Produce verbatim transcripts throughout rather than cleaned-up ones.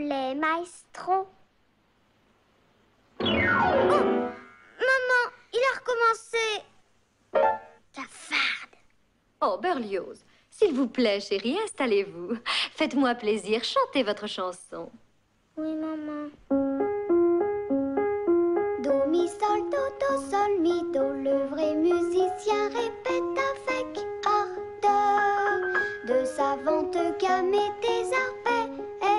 plaît, maestro. Oh, maman, il a recommencé. Cafarde. Oh, Berlioz, s'il vous plaît, chérie, installez-vous. Faites-moi plaisir, chantez votre chanson. Oui, maman. Do, mi, sol, do, do, sol, mi, do. Le vrai musicien répète avec ardeur de savantes gammes et des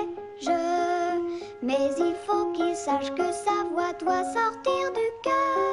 arpèges. Mais il faut qu'il sache que sa voix doit sortir du cœur.